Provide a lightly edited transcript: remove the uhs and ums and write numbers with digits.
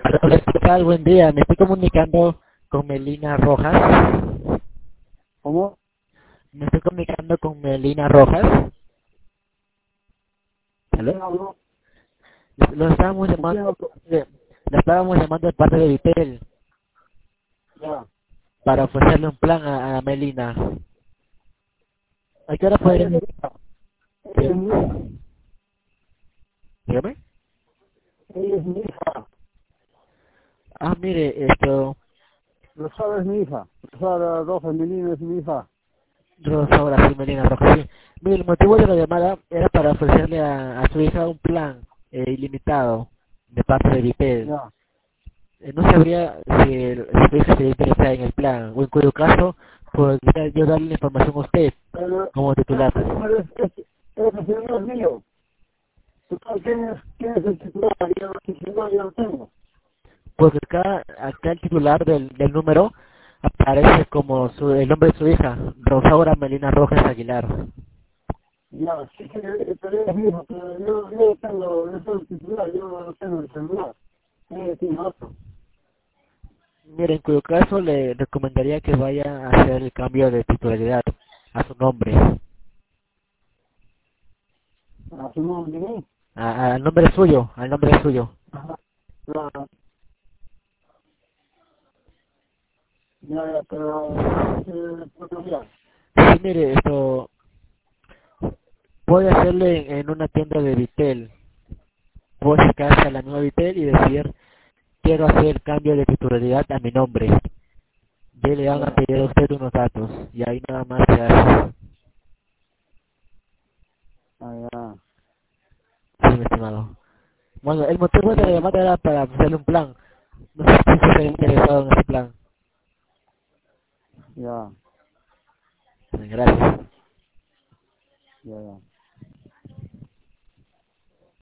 Hola, ¿qué tal? Buen día. Me estoy comunicando con Melina Rojas. ¿Cómo? Me estoy comunicando con Melina Rojas. ¿Con ¿Aló? quién hablo? Lo estábamos ¿Con quién llamando, hablo? la estábamos llamando de parte de Vitel Ya. para ofrecerle un plan a Melina. ¿A qué hora Ella es podría? mi hija. Ella Sí. es mi hija. Dígame. Ella es mi hija. Ah, mire, esto, Rosada es mi hija. Rosada Rojas Melina es mi hija. Ahora sí, Melina Rojas, sí. Mire, el motivo de la llamada era para ofrecerle a su hija un plan ilimitado de parte de Vitel. Ya. No sabría si su hija se interesa en el plan, o en cuyo caso podría yo darle la información a usted Pero como titular. este número ese señor es mío. ¿Quién es el titular? Yo el titular yo lo tengo. Porque acá el titular del número aparece como el nombre de su hija, Rosaura Melina Rojas Aguilar. Ya, sí, sí, pero es mi hijo. Pero yo tengo, yo soy el titular, yo lo tengo el celular. Ella tiene otro. Mire, en cuyo caso le recomendaría que vaya a hacer el cambio de titularidad a su nombre, A su nombre, ¿no? al nombre suyo, al nombre suyo. Ajá. Ya, ya, pero ¿cómo se puede? Sí, mire, esto puede hacerlo en una tienda de Vitel. Puede acercarse a la nueva Vitel y decir quiero hacer el cambio de titularidad a mi nombre. Ya le van a Ya, pedir a usted unos datos y ahí nada más se hace. ya. Sí, mi estimado. Bueno, el motivo de la llamada era para hacerle un plan. No sé si usted está interesado en ese plan. Ya, Gracias. ya, ya.